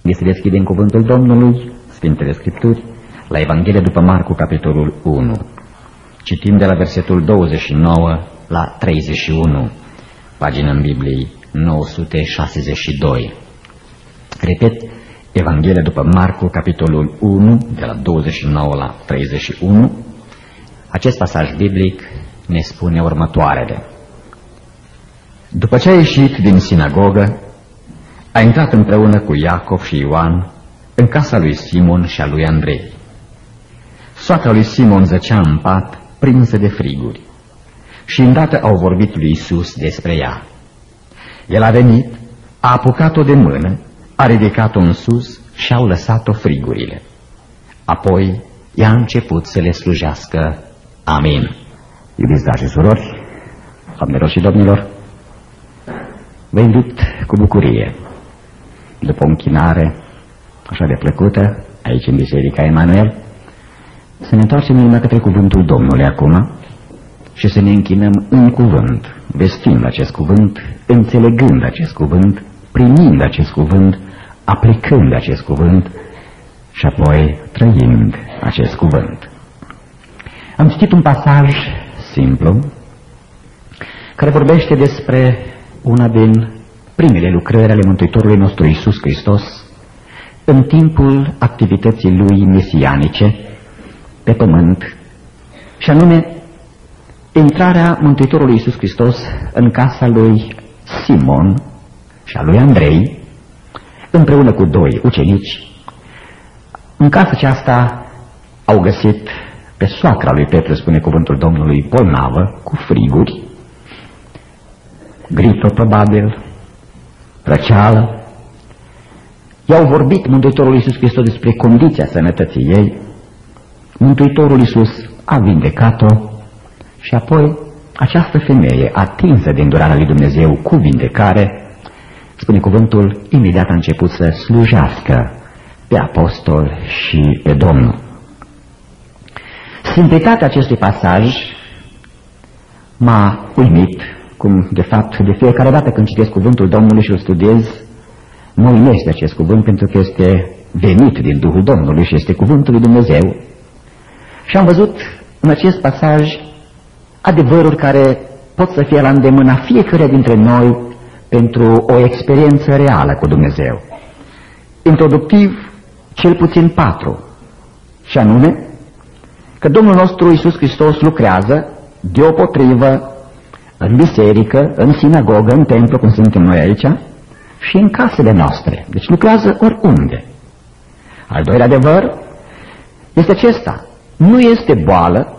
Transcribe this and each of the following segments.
Este deschide în cuvântul Domnului, Sfintele Scripturi, la Evanghelia după Marcu, capitolul 1. Citim de la versetul 29 la 31, pagină în Bibliei 962. Repet, Evanghelia după Marcu, capitolul 1, de la 29 la 31. Acest pasaj biblic ne spune următoarele. După ce a ieșit din sinagogă, a intrat împreună cu Iacov și Ioan în casa lui Simon și a lui Andrei. Soacra lui Simon zăcea în pat, prinsă de friguri, și îndată au vorbit lui Iisus despre ea. El a venit, a apucat-o de mână, a ridicat-o în sus și au lăsat-o frigurile. Apoi ea a început să le slujească. Amin. Iubiți dragi surori, doamnelor și domnilor, vă invit cu bucurie, după o închinare așa de plăcută aici în Biserica Emanuel, să ne întoarcem inima către cuvântul Domnului acum și să ne închinăm în cuvânt, vestind acest cuvânt, înțelegând acest cuvânt, primind acest cuvânt, aplicând acest cuvânt și apoi trăind acest cuvânt. Am citit un pasaj simplu care vorbește despre una din primele lucrări ale Mântuitorului nostru Iisus Hristos în timpul activității lui mesianice pe pământ, și anume intrarea Mântuitorului Iisus Hristos în casa lui Simon și a lui Andrei, împreună cu doi ucenici. În casa aceasta au găsit pe soacra lui Petru, spune cuvântul Domnului, bolnavă, cu friguri, gripă probabil, răceală. I-au vorbit Mântuitorul Iisus Hristos despre condiția sănătății ei. Mântuitorul Iisus a vindecat-o și apoi această femeie, atinsă de îndurarea lui Dumnezeu cu vindecare, spune cuvântul, imediat a început să slujească pe apostol și pe Domnul. Simplitatea acestui pasaj m-a uimit, cum de fapt de fiecare dată când citesc cuvântul Domnului și îl studiez, mă uimește acest cuvânt, pentru că este venit din Duhul Domnului și este cuvântul lui Dumnezeu. Și am văzut în acest pasaj adevăruri care pot să fie la îndemâna fiecare dintre noi pentru o experiență reală cu Dumnezeu. Introductiv, cel puțin 4, și anume că Domnul nostru Iisus Hristos lucrează deopotrivă în biserică, în sinagogă, în templu, cum suntem noi aici, și în casele noastre. Deci lucrează oriunde. Al doilea adevăr este acesta. Nu este boală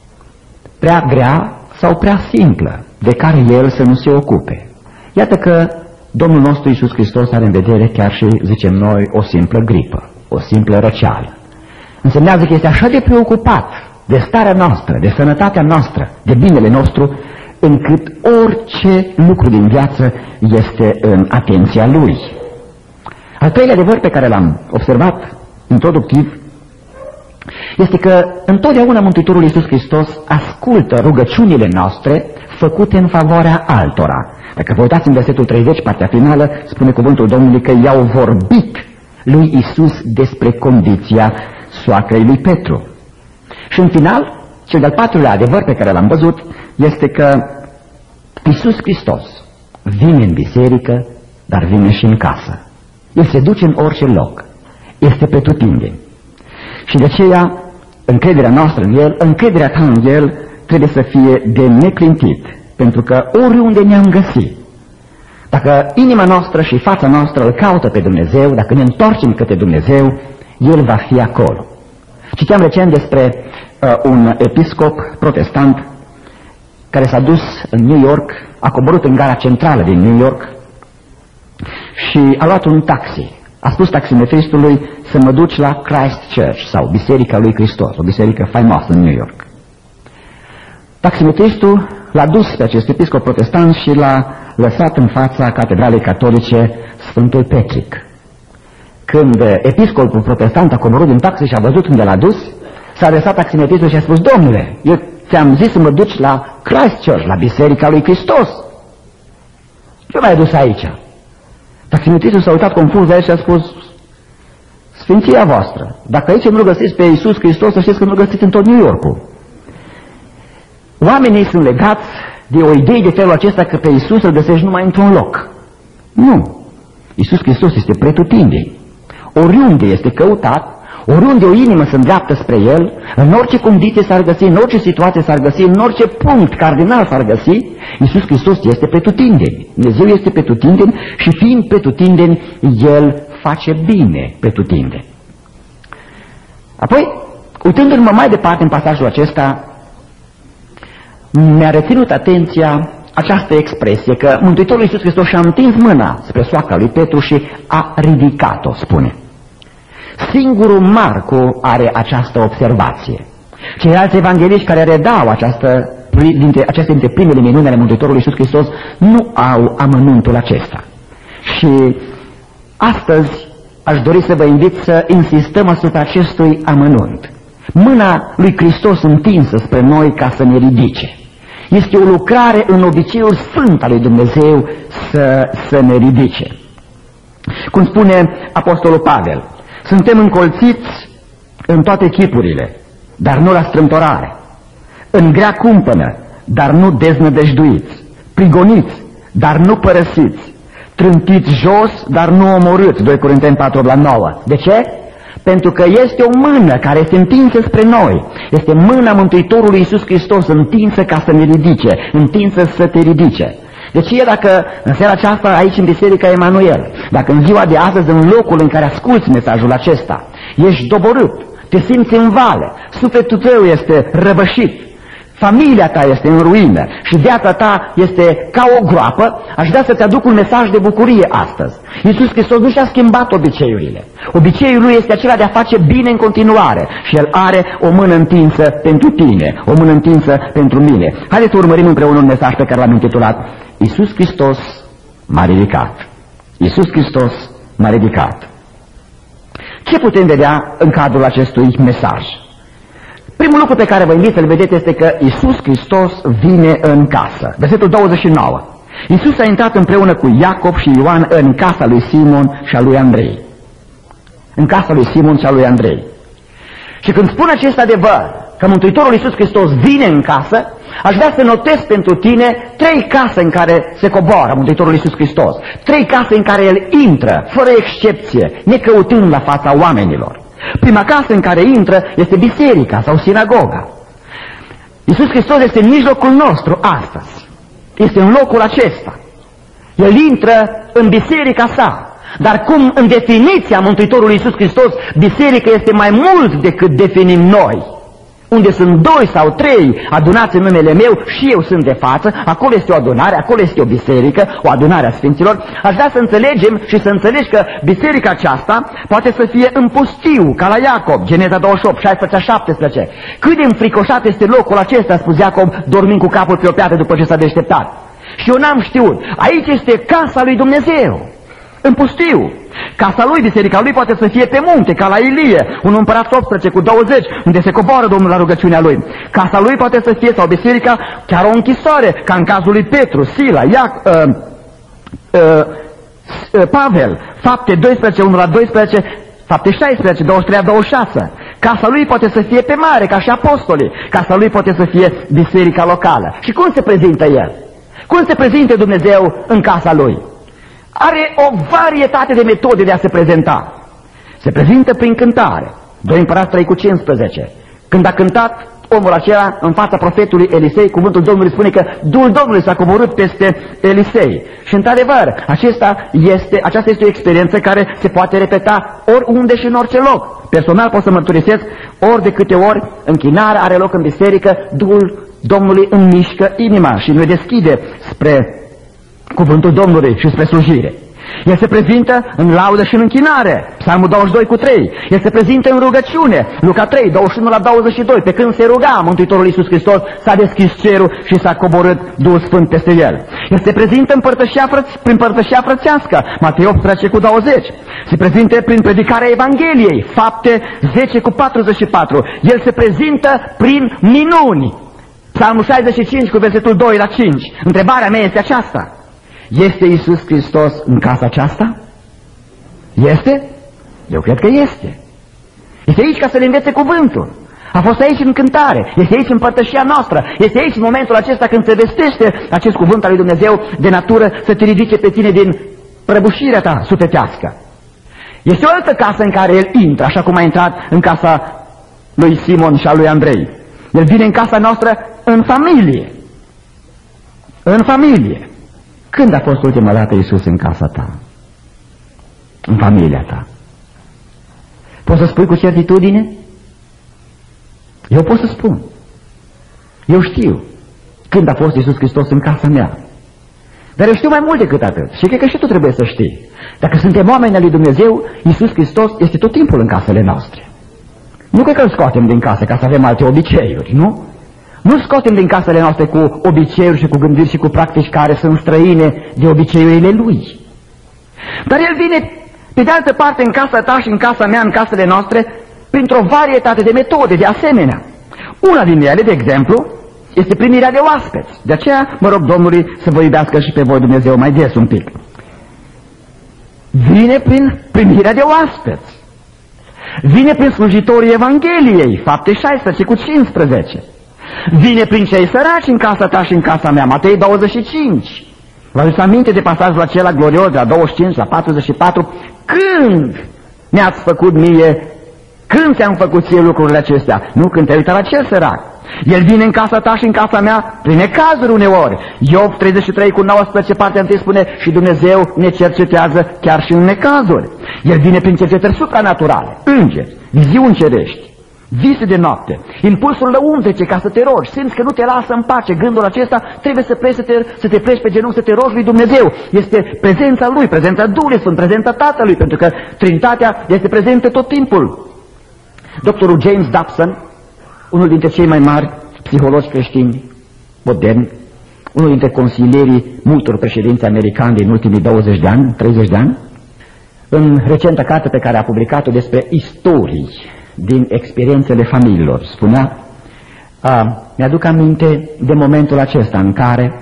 prea grea sau prea simplă de care El să nu se ocupe. Iată că Domnul nostru Iisus Hristos are în vedere chiar și, zicem noi, o simplă gripă, o simplă răceală. Însemnează că este așa de preocupat de starea noastră, de sănătatea noastră, de binele nostru, încât orice lucru din viață este în atenția Lui. Al treilea adevăr pe care l-am observat introductiv este că întotdeauna Mântuitorul Iisus Hristos ascultă rugăciunile noastre făcute în favoarea altora. Dacă vă uitați în versetul 30, partea finală, spune cuvântul Domnului că i-au vorbit lui Iisus despre condiția soacrei lui Petru. Și în final, cel de-al patrulea adevăr pe care l-am văzut este că Iisus Hristos vine în biserică, dar vine și în casă. El se duce în orice loc, este pretutindeni. Și de aceea, încrederea noastră în El, încrederea ta în El, trebuie să fie de neclintit, pentru că oriunde ne-am găsit, dacă inima noastră și fața noastră îl caută pe Dumnezeu, dacă ne întoarcem către Dumnezeu, El va fi acolo. Citeam recent despre un episcop protestant care s-a dus în New York, a coborât în gara centrală din New York și a luat un taxi. A spus taximetristului să mă duci la Christ Church, sau Biserica lui Hristos, o biserică faimoasă în New York. Taximetristul l-a dus pe acest episcop protestant și l-a lăsat în fața catedralei catolice Sfântul Petric. Când episcopul protestant a coborât din taxi și a văzut unde l-a dus, s-a adresat taximetristul și a spus: Domnule, eu ți-am zis să mă duci la Christ Church, la Biserica lui Hristos. Ce m-ai dus aici? Taximetristul s-a uitat confuz la el și a spus: Sfinția voastră. Dacă aici nu găsiți pe Iisus Hristos, să știți că nu găsiți în tot New York-ul. Oamenii sunt legați de o idee de felul acesta că pe Iisus îl găsești numai într-un loc. Nu. Iisus Hristos este pretutindeni. Oriunde este căutat, oriunde o inimă se îndreaptă spre El, în orice condiție s-ar găsi, în orice situație s-ar găsi, în orice punct cardinal s-ar găsi, Iisus Hristos este pretutindeni. Dumnezeu este pretutindeni și fiind pretutindeni, El face bine pretutindeni. Apoi, uitându-mă mai departe în pasajul acesta, mi-a reținut atenția această expresie că Mântuitorul Iisus Hristos și-a întins mâna spre soacra lui Petru și a ridicat-o, spune. Singurul Marcu are această observație. Ceilalți evangeliști care redau aceste dintre primele minuni ale Mântuitorului Iisus Hristos nu au amănuntul acesta. Și astăzi aș dori să vă invit să insistăm asupra acestui amănunt. Mâna lui Hristos întinsă spre noi ca să ne ridice. Este o lucrare în obiceiul sfânt al lui Dumnezeu să ne ridice. Cum spune Apostolul Pavel, suntem încolțiți în toate chipurile, dar nu la strâmtorare, în grea cumpănă, dar nu deznădăjduiți, prigoniți, dar nu părăsiți, trântiți jos, dar nu omorâți, 2 Corinteni 4:9. De ce? Pentru că este o mână care este întinsă spre noi. Este mâna Mântuitorului Iisus Hristos întinsă ca să ne ridice, întinsă să te ridice. Deci dacă în seara aceasta aici în Biserica Emanuel, dacă în ziua de astăzi, în locul în care asculți mesajul acesta, ești doborât, te simți în vale, sufletul tău este răvășit, familia ta este în ruină și viața ta este ca o groapă, aș vrea să-ți aduc un mesaj de bucurie astăzi. Iisus Hristos nu și-a schimbat obiceiurile. Obiceiul lui este acela de a face bine în continuare și El are o mână întinsă pentru tine, o mână întinsă pentru mine. Haideți să urmărim împreună un mesaj pe care l-am intitulat Iisus Hristos m-a ridicat. Iisus Hristos m-a ridicat. Ce putem vedea în cadrul acestui mesaj? Primul lucru pe care vă invit să-l vedeți este că Iisus Hristos vine în casă. Versetul 29. Iisus a intrat împreună cu Iacob și Ioan în casa lui Simon și a lui Andrei. În casa lui Simon și a lui Andrei. Și când spun acest adevăr, că Mântuitorul Iisus Hristos vine în casă, aș vrea să notez pentru tine 3 case în care se coboară Mântuitorul Iisus Hristos. 3 case în care El intră, fără excepție, necăutând la fața oamenilor. Prima casă în care intră este biserica sau sinagoga. Iisus Hristos este în mijlocul nostru astăzi. Este în locul acesta. El intră în biserica sa. Dar cum în definiția Mântuitorului Iisus Hristos, biserica este mai mult decât definim noi. Unde sunt 2 sau 3 adunați în numele meu și eu sunt de față, acolo este o adunare, acolo este o biserică, o adunare a Sfinților. Aș vrea să înțelegem și să înțelegi că biserica aceasta poate să fie în pustiu, ca la Iacob, Geneza 28, 16-17. Cât de înfricoșat este locul acesta, a spus Iacob, dormind cu capul pe o piatră după ce s-a deșteptat. Și eu n-am știut. Aici este casa lui Dumnezeu, în pustiu. Casa lui, biserica lui poate să fie pe munte, ca la Ilie, un împărat 18:20, unde se coboară Domnul la rugăciunea lui. Casa lui poate să fie, sau biserica, chiar o închisoare, ca în cazul lui Petru, Sila, Pavel, Fapte 12, 1-12, Fapte 16, 23-26. Casa lui poate să fie pe mare, ca și apostolii. Casa lui poate să fie biserica locală. Și cum se prezintă el? Cum se prezintă Dumnezeu în casa lui? Are o varietate de metode de a se prezenta. Se prezintă prin cântare. 2 Împărați 3:15. Când a cântat omul acela în fața profetului Elisei, cuvântul Domnului spune că Duhul Domnului s-a coborât peste Elisei. Și într-adevăr, aceasta este o experiență care se poate repeta oriunde și în orice loc. Personal pot să mărturisesc, ori de câte ori închinarea are loc în biserică, Duhul Domnului îmi mișcă inima și ne deschide spre cuvântul Domnului și spre slujire. El se prezintă în laudă și în închinare, Psalmul 22:3. El se prezintă în rugăciune, Luca 3, 21-22. Pe când se ruga Mântuitorul Iisus Hristos, s-a deschis cerul și s-a coborât Duhul Sfânt peste el. El se prezintă prin părtășia frățească, Matei 18:20. Se prezintă prin predicarea Evangheliei, Fapte 10:44. El se prezintă prin minuni, Psalmul 65:2-5. Întrebarea mea este aceasta: este Iisus Hristos în casa aceasta? Este? Eu cred că este. Este aici ca să ne învețe cuvântul. A fost aici în cântare, este aici în părtășia noastră, este aici în momentul acesta când se vestește acest cuvânt al lui Dumnezeu de natură să te ridice pe tine din prăbușirea ta sufletească. Este o altă casă în care el intră, așa cum a intrat în casa lui Simon și a lui Andrei. El vine în casa noastră în familie. În familie. Când a fost ultima dată Iisus în casa ta? În familia ta. Poți să spui cu certitudine? Eu pot să spun. Eu știu când a fost Iisus Hristos în casa mea. Dar eu știu mai mult decât atât. Și cred că și tu trebuie să știi. Dacă suntem oameni al lui Dumnezeu, Iisus Hristos este tot timpul în casele noastre. Nu cred că îl scoatem din casă ca să avem alte obiceiuri, nu? Nu scoatem din casele noastre cu obiceiuri și cu gândiri și cu practici care sunt străine de obiceiurile Lui. Dar El vine, pe de altă parte, în casa ta și în casa mea, în casele noastre, printr-o varietate de metode, de asemenea. Una din ele, de exemplu, este primirea de oaspeți. De aceea mă rog Domnului să vă iubească și pe voi Dumnezeu mai des un pic. Vine prin primirea de oaspeți. Vine prin slujitorii Evangheliei, Fapte 16 cu 15. Vine prin cei săraci în casa ta și în casa mea, Matei 25. Vă aduceți aminte de pasajul acela glorios, de la 25 la 44? Când mi-ați făcut mie, când ți-am făcut ție lucrurile acestea? Nu când te-ai uitat la cel sărac. El vine în casa ta și în casa mea prin necazuri uneori. Iov 33 cu 19, partea întâi spune: și Dumnezeu ne cercetează chiar și în necazuri. El vine prin cercetări supranaturale, îngeri, viziuni cerești, vise de noapte, impulsul lăuntrice ca să te rogi. Simți că nu te lasă în pace gândul acesta, trebuie să te pleci pe genunchi, să te rogi lui Dumnezeu. Este prezența Lui, prezența Duhului Sfânt, prezența Tatălui, pentru că Trinitatea este prezentă tot timpul. Doctorul James Dobson, unul dintre cei mai mari psihologi creștini moderni, unul dintre consilierii multor președinți americani din ultimii 20 de ani, 30 de ani, în recentă carte pe care a publicat-o despre istorii din experiențele familiilor, spunea: mi-aduc aminte de momentul acesta în care,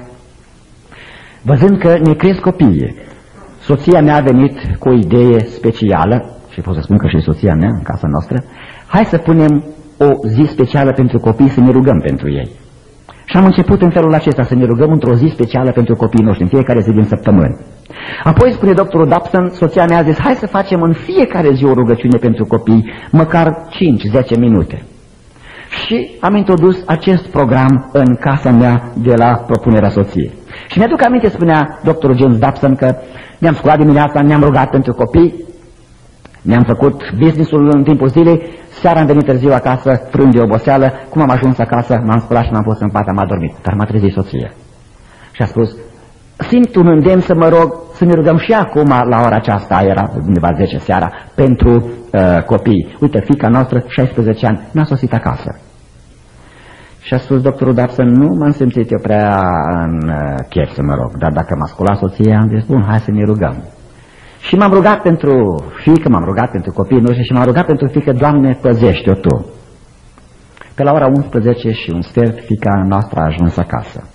văzând că ne cresc copiii, soția mea a venit cu o idee specială, și pot să spun că și soția mea în casa noastră: hai să punem o zi specială pentru copii, să ne rugăm pentru ei. Și am început în felul acesta să ne rugăm într-o zi specială pentru copiii noștri, în fiecare zi din săptămână. Apoi, spune doctorul Dobson, soția mea a zis: hai să facem în fiecare zi o rugăciune pentru copii, măcar 5-10 minute. Și am introdus acest program în casa mea de la propunerea soției. Și mi-aduc aminte, spunea doctorul James Dobson, că ne-am sculat dimineața, ne-am rugat pentru copii, ne-am făcut business-ul în timpul zilei, seara am venit târziu acasă, frânt de oboseală. Cum am ajuns acasă, m-am sculat și m-am pus în pat, am adormit. Dar m-a trezit soția și a spus: simt un îndemn să mă rog să ne rugăm și acum la ora aceasta, era undeva 10 seara, pentru copii. Uite, fiica noastră, 16 ani, n-a sosit acasă. Și a spus doctorul Dobson: nu m-am simțit eu prea în chef să mă rog, dar dacă m-a sculat soția, am zis: bun, hai să ne rugăm. Și m-am rugat pentru fiică, m-am rugat pentru copiii noștri și m-am rugat pentru fiică: Doamne, păzește-o Tu. Pe la ora 11 și un sfert, fiica noastră a ajuns acasă.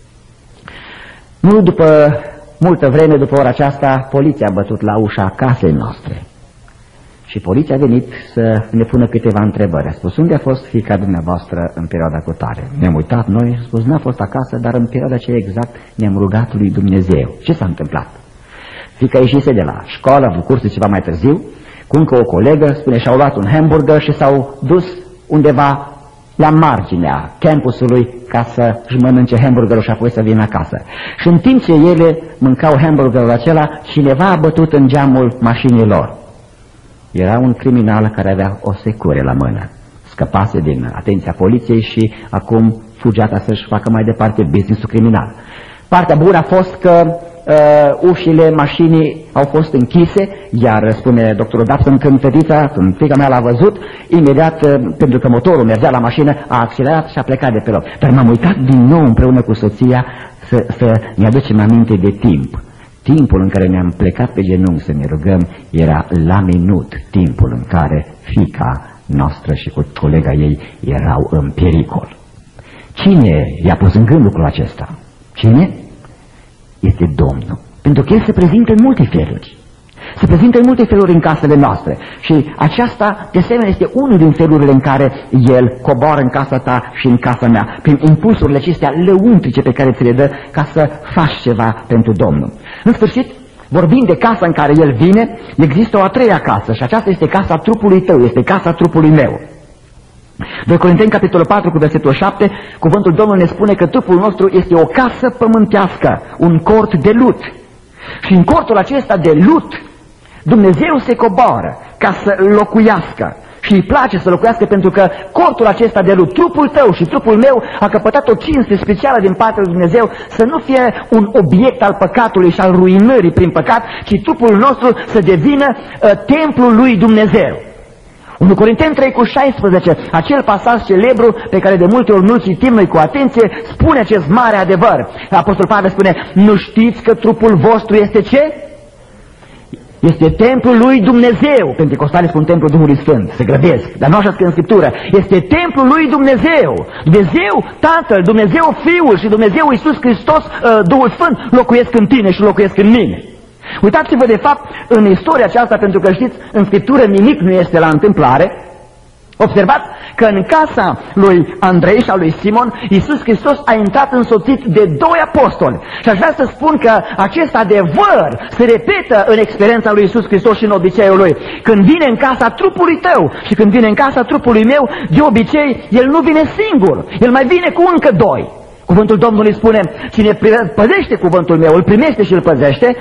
Nu după multă vreme, după ora aceasta, poliția a bătut la ușa casei noastre. Și poliția a venit să ne pună câteva întrebări. A spus: unde a fost fiica dumneavoastră în perioada cutare? Ne-am uitat noi și a spus: n-a fost acasă, dar în perioada aceea exact ne-am rugat lui Dumnezeu. Ce s-a întâmplat? Fiica ieșise de la școală, a avut cursul ceva mai târziu, cu încă o colegă, spune, și-au luat un hamburger și s-au dus undeva la marginea campusului ca să-și mănânce hamburgerul și apoi să vină acasă. Și în timp ce ele mâncau hamburgerul acela, cineva a bătut în geamul mașinii lor. Era un criminal care avea o secure la mână. Scăpase din atenția poliției și acum fugea ca să-și facă mai departe business-ul criminal. Partea bună a fost că ușile mașinii au fost închise, iar, spune doctorul Dobson, când fiica mea l-a văzut, imediat, pentru că motorul mergea la mașină, a accelerat și a plecat de pe loc. Dar m-am uitat din nou împreună cu soția să ne aducem aminte de timp. Timpul în care ne-am plecat pe genunchi să ne rugăm era la minut timpul în care fiica noastră și cu colega ei erau în pericol. Cine i-a pus în gând lucrul acesta? Cine? Este Domnul. Pentru că El se prezintă în multe feluri. Se prezintă în multe feluri în casele noastre și aceasta, de asemenea, este unul din felurile în care El coboară în casa ta și în casa mea, prin impulsurile acestea lăuntrice pe care ți le dă ca să faci ceva pentru Domnul. În sfârșit, vorbind de casa în care El vine, există o a treia casă și aceasta este casa trupului tău, este casa trupului meu. 2 Corinteni, capitolul 4, cu versetul 7, cuvântul Domnului ne spune că trupul nostru este o casă pământească, un cort de lut. Și în cortul acesta de lut, Dumnezeu se coboară ca să locuiască și îi place să locuiască, pentru că cortul acesta de lut, trupul tău și trupul meu, a căpătat o cinste specială din partea lui Dumnezeu, să nu fie un obiect al păcatului și al ruinării prin păcat, ci trupul nostru să devină templul lui Dumnezeu. 1 Corinteni 3 cu 16, acel pasaj celebru pe care de multe ori nu-l citim noi cu atenție, spune acest mare adevăr. Apostol Pavel spune: nu știți că trupul vostru este ce? Este templul lui Dumnezeu. Pentecostalii spun templul Duhului Sfânt, se grăbesc, dar nu așa scrie în Scriptură. Este templul lui Dumnezeu. Dumnezeu Tatăl, Dumnezeu Fiul și Dumnezeu Iisus Hristos, Duhul Sfânt, locuiesc în tine și locuiesc în mine. Uitați-vă de fapt în istoria aceasta, pentru că știți, în Scriptură nimic nu este la întâmplare. Observați că în casa lui Andrei și a lui Simon, Iisus Hristos a intrat însoțit de 2 apostoli. Și aș vrea să spun că acest adevăr se repetă în experiența lui Iisus Hristos și în obiceiul lui. Când vine în casa trupului tău și când vine în casa trupului meu, de obicei, El nu vine singur. El mai vine cu încă 2. Cuvântul Domnului spune: cine păzește cuvântul meu, îl primește și îl păzește.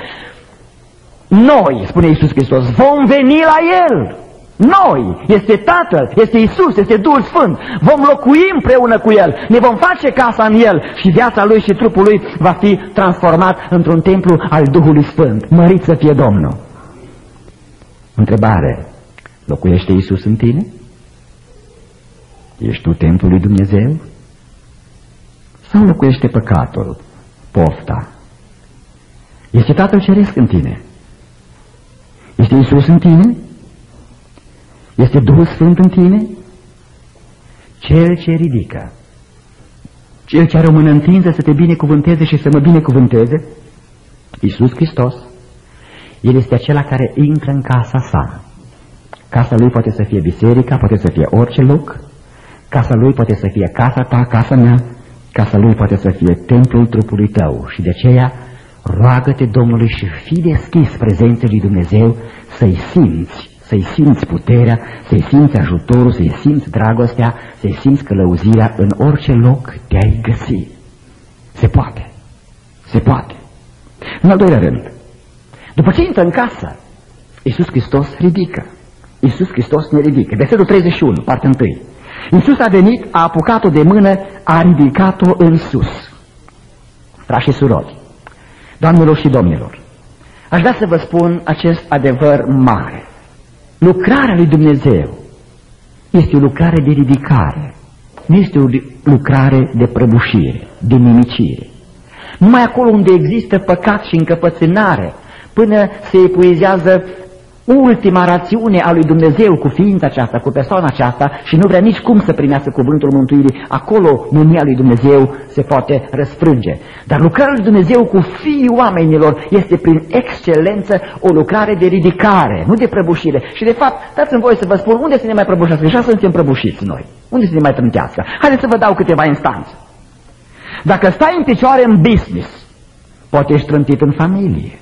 Noi, spune Iisus Hristos, vom veni la El. Noi, este Tatăl, este Iisus, este Duhul Sfânt. Vom locui împreună cu El, ne vom face casa în El și viața Lui și trupul Lui va fi transformat într-un templu al Duhului Sfânt. Mărit să fie Domnul. Întrebare: locuiește Iisus în tine? Ești tu templul lui Dumnezeu? Sau locuiește păcatul, pofta? Este Tatăl Ceresc în tine? Este Iisus în tine? Este Duhul Sfânt în tine? Cel ce ridică, Cel ce are o mână întinsă să te binecuvânteze și să mă binecuvânteze, Iisus Hristos, El este acela care intră în casa sa. Casa Lui poate să fie biserica, poate să fie orice loc. Casa Lui poate să fie casa ta, casa mea. Casa Lui poate să fie templul trupului tău. Și de aceea roagă-te Domnului și fii deschis prezenței lui Dumnezeu, să-i simți puterea, să-i simți ajutorul, să-i simți dragostea, să-i simți călăuzirea în orice loc te-ai găsi. Se poate. Se poate. În al doilea rând, după ce intră în casă, Iisus Hristos ridică. Iisus Hristos ne ridică. Versetul 31, partea 1. Iisus a venit, a apucat-o de mână, a ridicat-o în sus. Frați și surori, doamnelor și domnilor, aș vrea să vă spun acest adevăr mare. Lucrarea lui Dumnezeu este o lucrare de ridicare, nu este o lucrare de prăbușire, de nimicire. Numai acolo unde există păcat și încăpățânare, până se epuizează ultima rațiune a lui Dumnezeu cu ființa aceasta, cu persoana aceasta, și nu vrea nici cum să primească cuvântul mântuirii, acolo mânia lui Dumnezeu se poate răsfrânge. Dar lucrarea lui Dumnezeu cu fiii oamenilor este prin excelență o lucrare de ridicare, nu de prăbușire. Și de fapt, dați-mi voie să vă spun unde să ne mai prăbușească, și așa suntem prăbușiți noi. Unde să ne mai trântească? Haideți să vă dau câteva instanțe. Dacă stai în picioare în business, poate ești trântit în familie.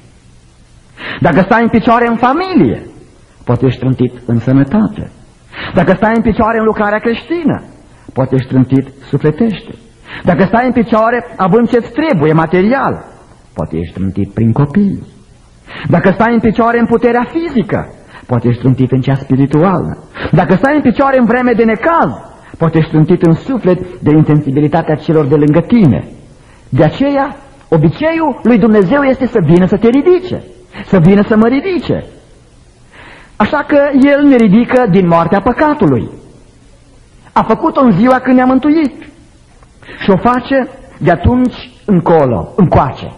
Dacă stai în picioare în familie, poate ești trântit în sănătate. Dacă stai în picioare în lucrarea creștină, poate ești trântit sufletește. Dacă stai în picioare având ce-ți trebuie material, poate ești trântit prin copii. Dacă stai în picioare în puterea fizică, poate ești trântit în cea spirituală. Dacă stai în picioare în vreme de necaz, poate ești trântit în suflet de insensibilitatea celor de lângă tine. De aceea, obiceiul lui Dumnezeu este să vină să te ridice, să vină să mă ridice. Așa că El ne ridică din moartea păcatului. A făcut-o în ziua când ne-a mântuit și o face de atunci încolo, încoace.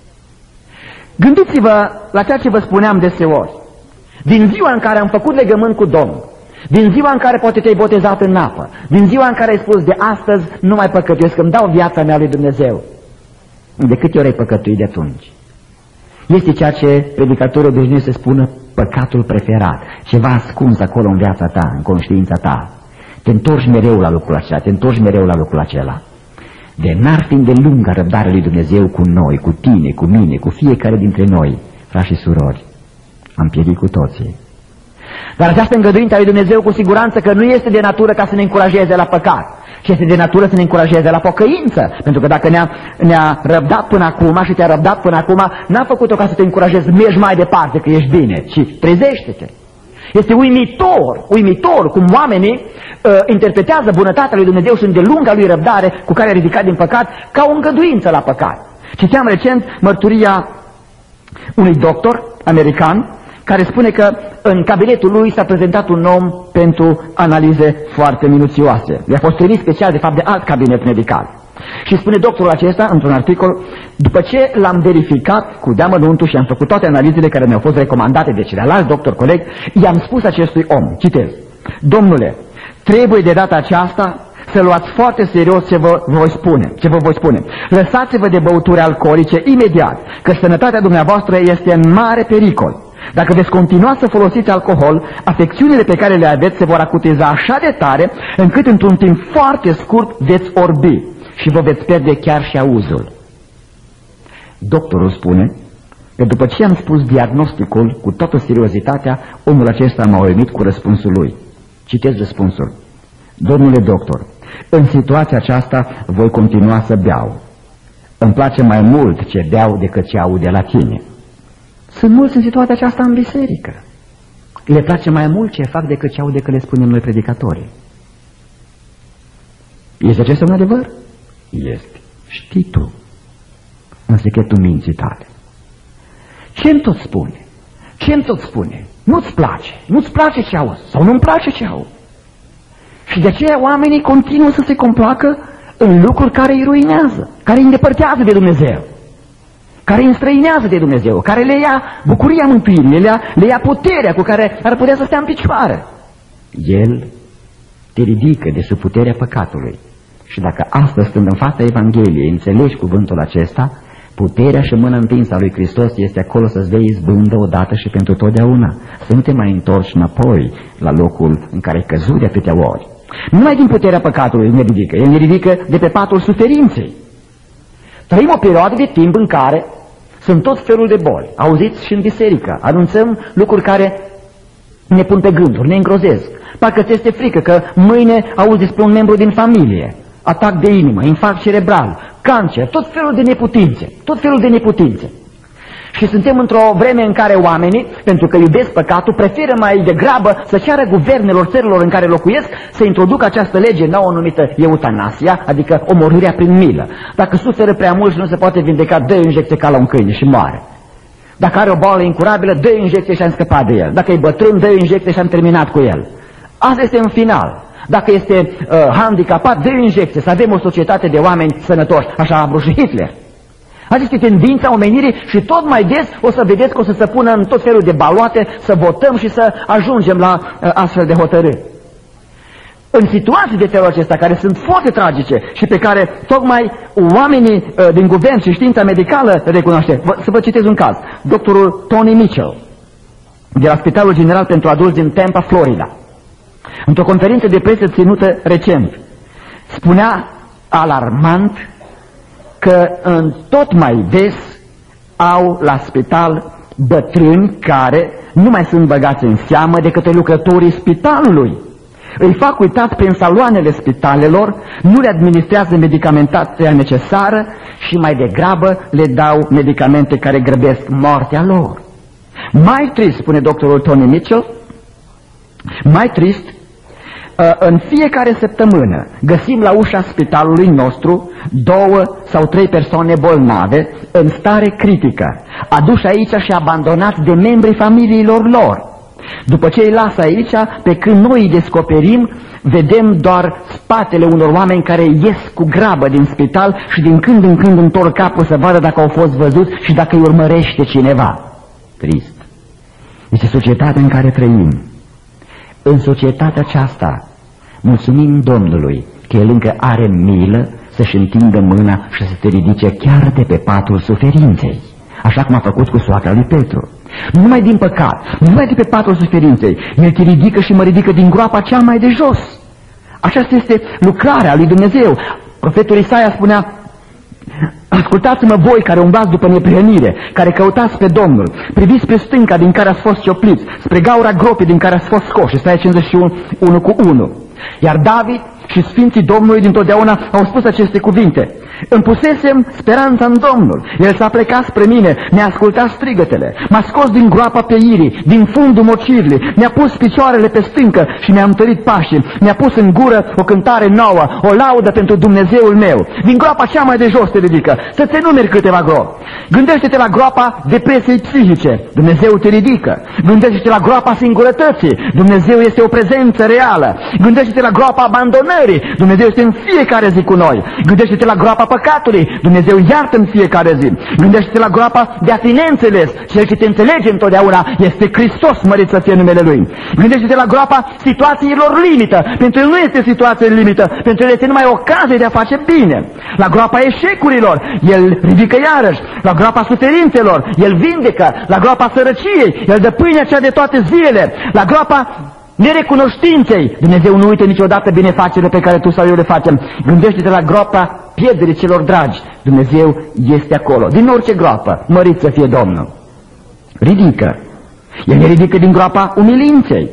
Gândiți-vă la ceea ce vă spuneam deseori. Din ziua în care am făcut legământ cu Domnul, din ziua în care poate te-ai botezat în apă, din ziua în care ai spus de astăzi nu mai păcătuiesc, îmi dau viața mea lui Dumnezeu, de câte ori ai păcătuit de atunci? Este ceea ce predicatorul obișnuie să spună păcatul preferat, ceva ascuns acolo în viața ta, în conștiința ta. Te întorci mereu la lucrul acela, te întorci mereu la lucrul acela. De n-ar fi de lungă răbdarea lui Dumnezeu cu noi, cu tine, cu mine, cu fiecare dintre noi, frați și surori, am pierit cu toții. Dar această îngăduință a lui Dumnezeu cu siguranță că nu este de natură ca să ne încurajeze la păcat, ci este de natură să ne încurajeze la pocăință. Pentru că dacă ne-a răbdat până acum și te-a răbdat până acum, n-a făcut-o ca să te încurajezi, mergi mai departe că ești bine, ci trezește-te. Este uimitor cum oamenii interpretează bunătatea lui Dumnezeu și îndelunga lui răbdare cu care a ridicat din păcat ca o îngăduință la păcat. Citeam recent mărturia unui doctor american care spune că în cabinetul lui s-a prezentat un om pentru analize foarte minuțioase. I-a fost trimis special, de fapt, de alt cabinet medical. Și spune doctorul acesta, într-un articol, după ce l-am verificat cu deamănuntul și am făcut toate analizele care mi-au fost recomandate de celălalt doctor coleg, i-am spus acestui om, citez: domnule, trebuie de data aceasta să luați foarte serios ce vă voi spune. Lăsați-vă de băuturi alcoolice imediat, că sănătatea dumneavoastră este în mare pericol. Dacă veți continua să folosiți alcool, afecțiunile pe care le aveți se vor acutiza așa de tare, încât într-un timp foarte scurt veți orbi și vă veți pierde chiar și auzul. Doctorul spune că după ce am spus diagnosticul cu toată seriozitatea, omul acesta m-a uimit cu răspunsul lui. Citez răspunsul: domnule doctor, în situația aceasta voi continua să beau. Îmi place mai mult ce beau decât ce aud de la tine. Sunt mulți în situația aceasta în biserică. Le place mai mult ce fac decât ce aud decât le spunem noi predicatorii. Este acesta un adevăr? Este. Știi tu în secretul minții tale. Ce-mi tot spune? Ce-mi tot spune? Nu-ți place. Nu-ți place ce auzi sau nu-mi place ce aud. Și de aceea oamenii continuă să se complacă în lucruri care îi ruinează, care îi îndepărtează de Dumnezeu, care îi înstrăinează de Dumnezeu, care le ia bucuria mântuirii, le ia puterea cu care ar putea să stea în picioare. El te ridică de sub puterea păcatului. Și dacă astăzi, stând în fața Evangheliei, înțelegi cuvântul acesta, puterea și mâna întinsă a lui Hristos este acolo să-ți vei izbândă odată și pentru totdeauna. Să nu te mai întorci înapoi la locul în care ai căzut de atâtea ori. Numai din puterea păcatului ne ridică. El ne ridică de pe patul suferinței. Trăim o perioadă de timp în care sunt tot felul de boli. Auziți și în biserică. Anunțăm lucruri care ne pun pe gânduri, ne îngrozesc. Parcă ți este frică că mâine auzi despre un membru din familie. Atac de inimă, infarct cerebral, cancer, tot felul de neputințe. Și suntem într-o vreme în care oamenii, pentru că iubesc păcatul, preferă mai degrabă să ceară guvernelor țărilor în care locuiesc să introducă această lege nouă numită eutanasia, adică omorârea prin milă. Dacă suferă prea mult și nu se poate vindeca, dă o injecție ca la un câine și moare. Dacă are o boală incurabilă, dă o injecție și am scăpat de el. Dacă e bătrân, dă o injecție și am terminat cu el. Asta este în final. Dacă este handicapat, dă o injecție, să avem o societate de oameni sănătoși. Așa a vrut și Hitler. Aceasta este tendința omenirii și tot mai des o să vedeți că o să se pună în tot felul de baloate să votăm și să ajungem la astfel de hotărâri. În situații de felul acesta, care sunt foarte tragice și pe care tocmai oamenii din guvern și știința medicală recunoaște. Să vă citez un caz. Doctorul Tony Mitchell, de la Spitalul General pentru Adulți din Tampa, Florida, într-o conferință de presă ținută recent, spunea alarmant că în tot mai des au la spital bătrâni care nu mai sunt băgați în seamă de către lucrătorii spitalului. Îi fac uitat prin saloanele spitalelor, nu le administrează medicamentația necesară și mai degrabă le dau medicamente care grăbesc moartea lor. Mai trist, spune doctorul Tony Mitchell, mai trist, în fiecare săptămână găsim la ușa spitalului nostru 2 sau 3 persoane bolnave în stare critică, aduși aici și abandonați de membrii familiilor lor. După ce îi lasă aici, pe când noi îi descoperim, vedem doar spatele unor oameni care ies cu grabă din spital și din când în când întorc capul să vadă dacă au fost văzuți și dacă îi urmărește cineva. Trist. Este societatea în care trăim. În societatea aceasta mulțumim Domnului că El încă are milă să-și întindă mâna și să te ridice chiar de pe patul suferinței. așa cum a făcut cu soacra lui Petru. Nu numai din păcat, nu numai de pe patul suferinței, El te ridică și mă ridică din groapa cea mai de jos. Aceasta este lucrarea lui Dumnezeu. Profetul Isaia spunea: ascultați-mă voi care umblați după neprihănire, care căutați pe Domnul, priviți pe stânca din care ați fost ciopliți, spre gaura gropii din care ați fost scoși. Isaia 51:1. Iar David și Sfinții Domnului dintotdeauna au spus aceste cuvinte: îmi pusesem speranța în Domnul, El s-a plecat spre mine, mi-a ascultat strigătele, m-a scos din groapa peirii, din fundul mocirii, mi-a pus picioarele pe stâncă și mi-a întărit pașii, mi-a pus în gură o cântare nouă, o laudă pentru Dumnezeul meu. Din groapa cea mai de jos te ridică, să-ți enumeri câteva gropi. Gândește-te la groapa depresiei psihice, Dumnezeu te ridică. Gândește-te la groapa singurătății, Dumnezeu este o prezență reală. Gândește-te la groapa abandonării, Dumnezeu este în fiecare zi cu noi. Gândește-te la groapa păcatului, Dumnezeu iartă în fiecare zi. Gândește-te la groapa de a fi neînțeles, Cel ce te înțelege întotdeauna este Hristos, mărit să fie numele Lui. Gândește-te la groapa situațiilor limită, pentru El nu este situație limită, pentru El este numai ocazie de a face bine. La groapa eșecurilor, El ridică iarăși. La groapa suferințelor, El vindecă. La groapa sărăciei, El dă pâinea cea de toate zilele. La groapa nerecunoștinței, Dumnezeu nu uită niciodată binefacerile pe care tu sau eu le facem. Gândește-te la groapa pierderii celor dragi, Dumnezeu este acolo. Din orice groapă, mărit să fie Domnul. Ridică. El ne ridică din groapa umilinței.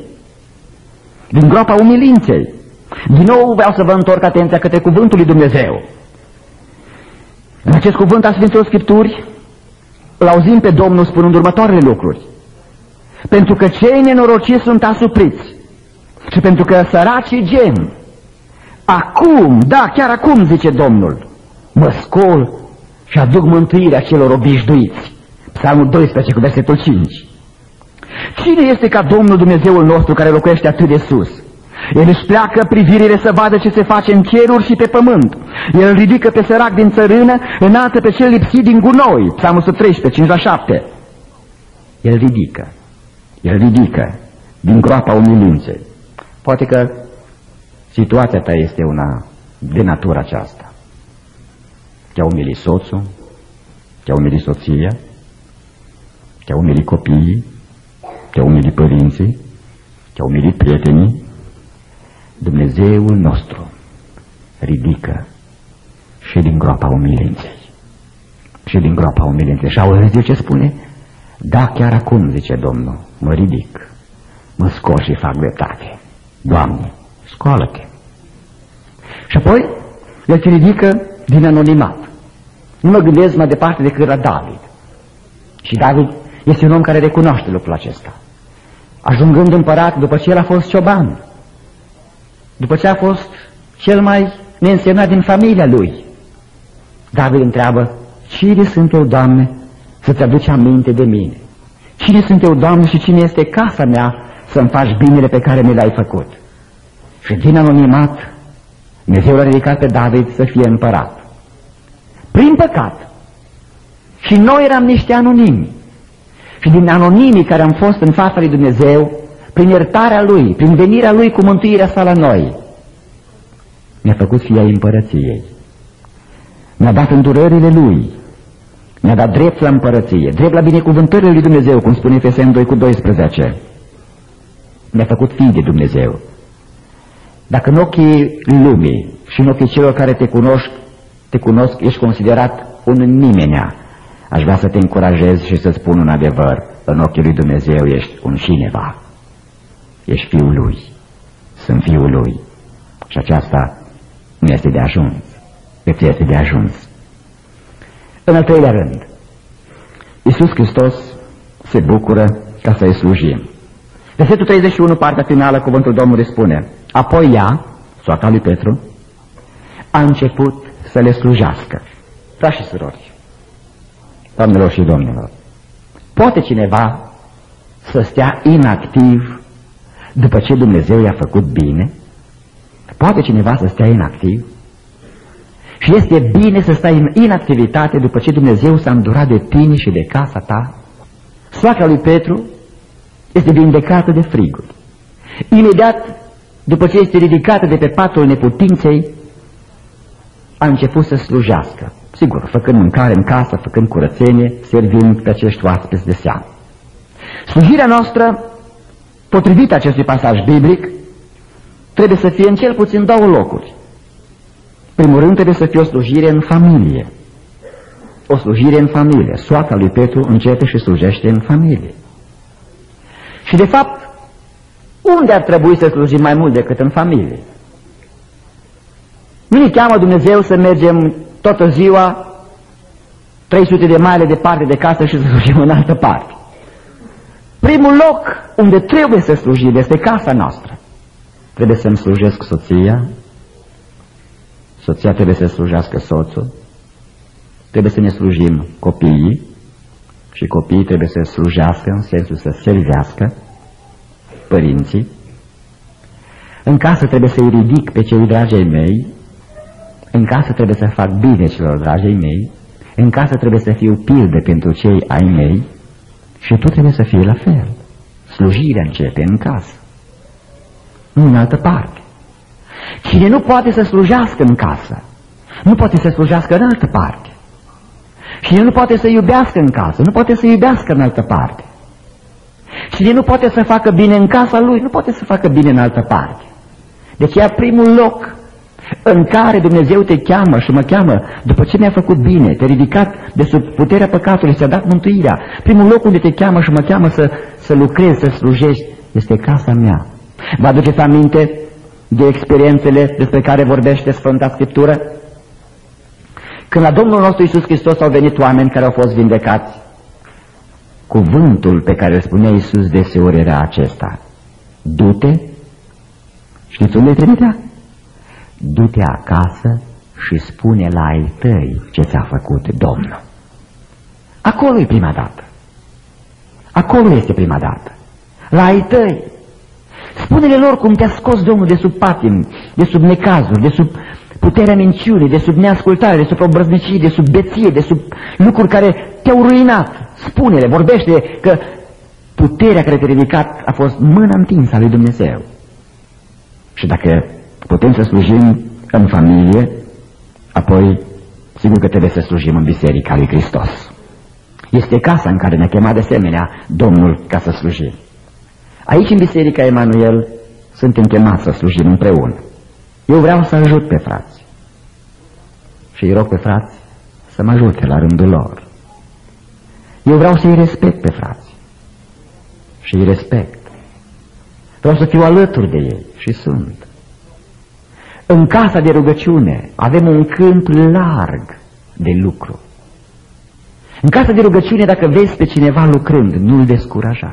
Din groapa umilinței. Din nou vreau să vă întorc atenția către cuvântul lui Dumnezeu. În acest cuvânt a Sfinților Scripturi îl auzim pe Domnul spunând următoarele lucruri: pentru că cei nenorociți sunt asupriți și pentru că săracii gem, acum, da, chiar acum, zice Domnul, mă scol și aduc mântuirea celor obișnuiți. Psalmul 12 cu versetul 5. Cine este ca Domnul Dumnezeul nostru care locuiește atât de sus? El își pleacă privirile să vadă ce se face în ceruri și pe pământ. El ridică pe sărac din țărână, înaltă pe cel lipsit din gunoi. Psalmul 113, 5-7. El ridică din groapa umilinței. Poate că situația ta este una de natură aceasta. Te-a umilit soțul, te-a umilit soția, te-a umilit copiii, te-a umilit părinții, te-a umilit prietenii. Dumnezeul nostru ridică și din groapa umilinței. Și din groapa umilinței. Și auzi ce spune? Da, chiar acum, zice Domnul, mă ridic, mă scol și fac dreptate. Doamne, scoală-te. Și apoi El te ridică din anonimat. Nu mă gândesc mai departe decât la David. Și David este un om care recunoaște lucrul acesta. Ajungând împărat după ce el a fost cioban, după ce a fost cel mai neînsemnat din familia lui, David întreabă: cine sunt eu, Doamne, să-ți aduci aminte de mine? Cine sunt eu, Doamne, și cine este casa mea să-mi faci binele pe care mi l-ai făcut? Și din anonimat Dumnezeu l-a ridicat pe David să fie împărat. Prin păcat. Și noi eram niște anonimi. Și din anonimii care am fost în fața lui Dumnezeu, prin iertarea Lui, prin venirea Lui cu mântuirea sa la noi, ne-a făcut fii ai împărăției. Ne-a dat îndurările Lui, ne-a dat drept la împărăție, drept la binecuvântările lui Dumnezeu, cum spune Efeseni 2:12. Ne-a făcut fii de Dumnezeu. Dacă în ochii lumii și în ochii celor care te cunosc, ești considerat un nimenea, aș vrea să te încurajez și să spun un adevăr: în ochii lui Dumnezeu ești un cineva. Ești Fiul Lui. Sunt Fiul Lui. Și aceasta nu este de ajuns. Îți este de ajuns. În al treilea rând, Iisus Hristos se bucură ca să-i slujim. Versetul 31, partea finală, cuvântul Domnului spune: apoi ea, soacra lui Petru, a început să le slujească. Frați și surori, doamnelor și domnilor, poate cineva să stea inactiv după ce Dumnezeu i-a făcut bine? Poate cineva să stea inactiv? Și este bine să stai în inactivitate după ce Dumnezeu s-a îndurat de tine și de casa ta? Soacra lui Petru este vindecată de friguri. Imediat după ce este ridicată de pe patul neputinței, a început să slujească. Sigur, făcând mâncare în casă, făcând curățenie, servind pe acești oaspeți de seamă. Slujirea noastră, potrivit acestui pasaj biblic, trebuie să fie în cel puțin două locuri. Primul rând trebuie să fie o slujire în familie. O slujire în familie. Soacra lui Petru începe și slujește în familie. Și de fapt, unde ar trebui să slujim mai mult decât în familie? Nu ne cheamă Dumnezeu să mergem toată ziua 300 de mile departe de casă și să slujim în altă parte. Primul loc unde trebuie să slujim este casa noastră. Trebuie să-mi slujesc soția, soția trebuie să slujească soțul, trebuie să ne slujim copiii și copiii trebuie să slujească în sensul să servească părinții. În casă trebuie să-i ridic pe cei dragi ai mei, în casă trebuie să fac bine celor dragi ai mei, în casă trebuie să fiu pildă pentru cei ai mei și tu trebuie să fii la fel. Slujirea începe în casă, nu în altă parte. Cine nu poate să slujească în casă, nu poate să slujească în altă parte. Cine nu poate să iubească în casă, nu poate să iubească în altă parte. Cine nu poate să facă bine în casa lui, nu poate să facă bine în altă parte. Deci e primul loc în care Dumnezeu te cheamă și mă cheamă, după ce mi-a făcut bine, te-a ridicat de sub puterea păcatului, ți-a dat mântuirea. Primul loc unde te cheamă și mă cheamă să lucrezi, să slujești, este casa mea. Vă aduceți aminte de experiențele despre care vorbește Sfânta Scriptură? Când la Domnul nostru Iisus Hristos au venit oameni care au fost vindecați, cuvântul pe care îl spunea Iisus deseori era acesta: du-te, știți unde trimitea? Du-te acasă și spune la ai tăi ce ți-a făcut Domnul. Acolo e prima dată. Acolo este prima dată. La ai tăi. Spune-le lor cum te-a scos Domnul de sub patim, de sub necazuri, de sub puterea minciunii, de sub neascultare, de sub obrăznicie, de sub beție, de sub lucruri care te-au ruinat. Spune-le, vorbește că puterea care te-a ridicat a fost mâna întinsă a lui Dumnezeu. Și dacă putem să slujim în familie, apoi sigur că trebuie să slujim în Biserica lui Hristos. Este casa în care ne-a chemat de asemenea Domnul ca să slujim. Aici, în Biserica Emanuel, suntem chemați să slujim împreună. Eu vreau să ajut pe frați și îi rog pe frați să mă ajute la rândul lor. Eu vreau să-i respect pe frați și îi respect. Vreau să fiu alături de ei și sunt. În casa de rugăciune avem un câmp larg de lucru. În casa de rugăciune, dacă vezi pe cineva lucrând, nu-l descuraja.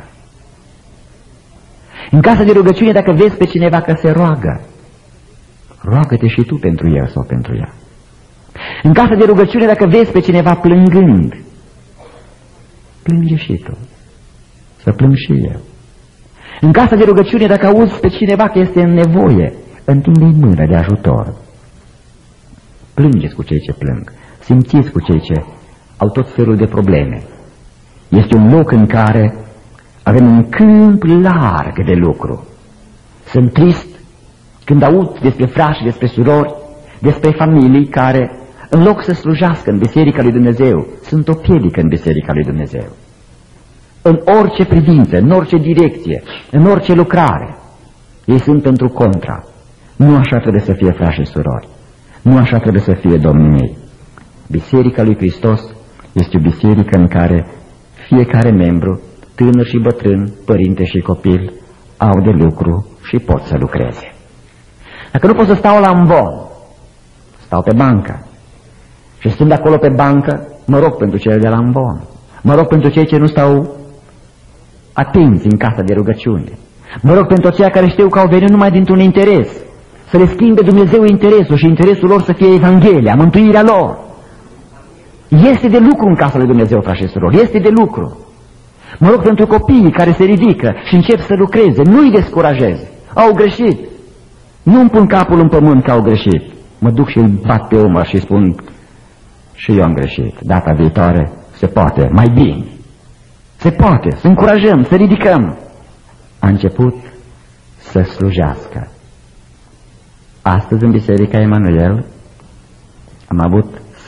În casa de rugăciune, dacă vezi pe cineva că se roagă, roagă-te și tu pentru el sau pentru ea. În casa de rugăciune, dacă vezi pe cineva plângând, plânge și tu, să plâng și eu. În casa de rugăciune, dacă auzi pe cineva că este în nevoie, întinde-i mână de ajutor. Plângeți cu cei ce plâng, simțiți cu cei ce au tot felul de probleme. Este un loc în care avem un câmp larg de lucru. Sunt trist când aud despre frați și despre surori, despre familii care, în loc să slujească în Biserica lui Dumnezeu, sunt o piedică în Biserica lui Dumnezeu. În orice privință, în orice direcție, în orice lucrare, ei sunt pentru contra. Nu așa trebuie să fie, frați și surori. Nu așa trebuie să fie, domnii mei. Biserica lui Hristos este o biserică în care fiecare membru, tânăr și bătrân, părinte și copil, au de lucru și pot să lucreze. Dacă nu pot să stau la ambon, stau pe bancă. Și stând acolo pe bancă, mă rog pentru cele de la ambon. Mă rog pentru cei ce nu stau atenți în casa de rugăciune. Mă rog pentru aceia care știu că au venit numai dintr-un interes, să le schimbe Dumnezeu interesul și interesul lor să fie Evanghelia, mântuirea lor. Este de lucru în casa lui Dumnezeu, frați și surori, este de lucru. Mă rog pentru copiii care se ridică și încep să lucreze, nu-i descurajez. Au greșit. Nu-mi pun capul în pământ că au greșit. Mă duc și îl bat pe umăr și spun: și eu am greșit. Data viitoare se poate, mai bine. Se poate, să încurajăm, să ridicăm. A început să slujească. Astăzi în Biserica Emanuel am avut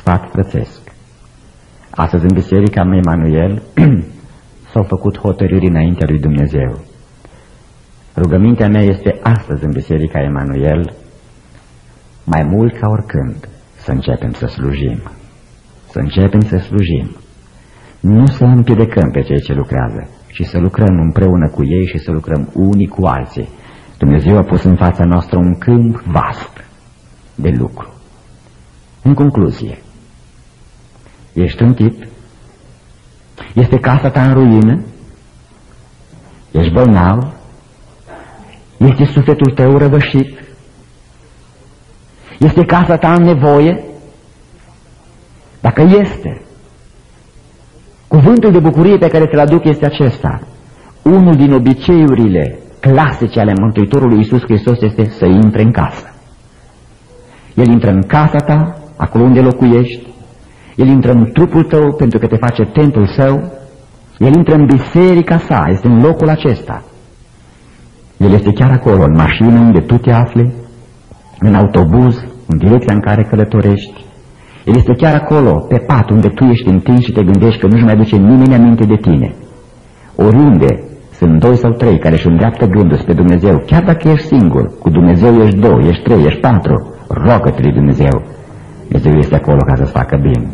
sfat frățesc. Astăzi în Biserica mea Emanuel s-au făcut hotărâri înaintea lui Dumnezeu. Rugămintea mea este astăzi în Biserica Emanuel, mai mult ca oricând, să începem să slujim. Să începem să slujim. Nu să împiedicăm pe cei ce lucrează, ci să lucrăm împreună cu ei și să lucrăm unii cu alții. Dumnezeu a pus în fața noastră un câmp vast de lucru. În concluzie, ești trântit? Este casa ta în ruină? Ești bolnav? Este sufletul tău răvășit? Este casa ta în nevoie? Dacă este, cuvântul de bucurie pe care ți-l aduc este acesta. Unul din obiceiurile clasice ale Mântuitorului Iisus Hristos este să intre în casă. El intră în casa ta, acolo unde locuiești, El intră în trupul tău pentru că te face templul său, El intră în biserica sa, este în locul acesta. El este chiar acolo, în mașină unde tu te afli, în autobuz, în direcția în care călătorești. El este chiar acolo, pe pat, unde tu ești întins și te gândești că nu-și mai aduce nimeni aminte de tine. Oriunde sunt 2 sau 3 care își îndreaptă gândul spre Dumnezeu, chiar dacă ești singur, cu Dumnezeu ești 2, ești 3, ești 4, rogă-te lui Dumnezeu. Dumnezeu este acolo ca să-ți facă bine.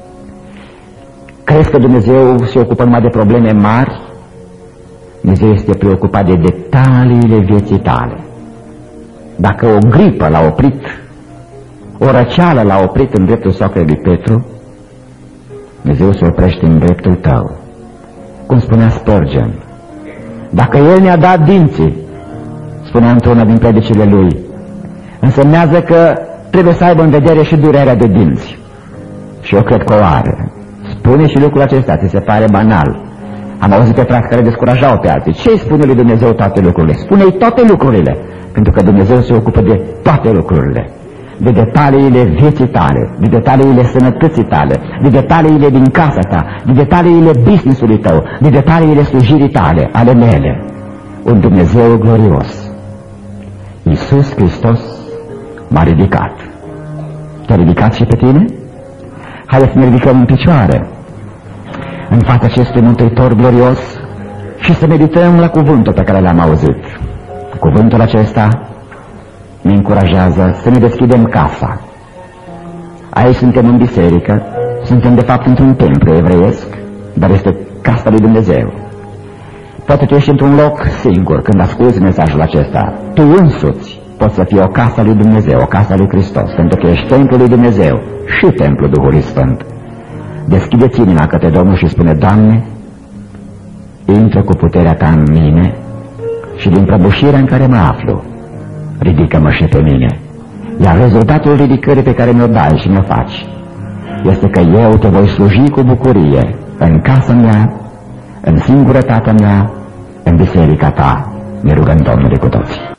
Crezi că Dumnezeu se ocupă numai de probleme mari? Dumnezeu este preocupat de detaliile vieții tale. Dacă o gripă l-a oprit, o răceală l-a oprit în dreptul soacrei lui Petru, Dumnezeu se oprește în dreptul tău. Cum spunea Spurgeon, dacă El ne-a dat dinții, spunea într-una din predicile lui, însemnează că trebuie să aibă în vedere și durerea de dinți. Și eu cred că o are. Spune și lucrul acesta, ți se pare banal. Am auzit pe frați care descurajau pe alții. Ce îi spune lui Dumnezeu toate lucrurile? Spune-i toate lucrurile, pentru că Dumnezeu se ocupă de toate lucrurile. De detaliile vieții tale, de detaliile sănătății tale, de detaliile din casa ta, de detaliile business-ului tău, de detaliile slujirii tale, ale mele. Un Dumnezeu glorios. Iisus Hristos m-a ridicat. Te-a ridicat și pe tine? Haideți să ne ridicăm în picioare în fața acestui Mântuitor glorios și să medităm la cuvântul pe care l-am auzit. Cuvântul acesta ne încurajează să ne deschidem casa. Aici suntem în biserică, suntem de fapt într-un templu evreiesc, dar este casa lui Dumnezeu. Poate tu ești într-un loc singur când asculți mesajul acesta. Tu însuți poți să fii o casă lui Dumnezeu, o casă lui Hristos, pentru că ești templul lui Dumnezeu și templul Duhului Sfânt. Deschide-ți inima către Domnul și spune, Doamne, intră cu puterea Ta în mine și din prăbușirea în care mă aflu, ridică-mă și pe mine. Iar rezultatul ridicării pe care mi-o dai și mi-o faci este că eu te voi sluji cu bucurie în casa mea, în singurătatea mea, în biserica Ta. Ne rugăm Domnului cu toții.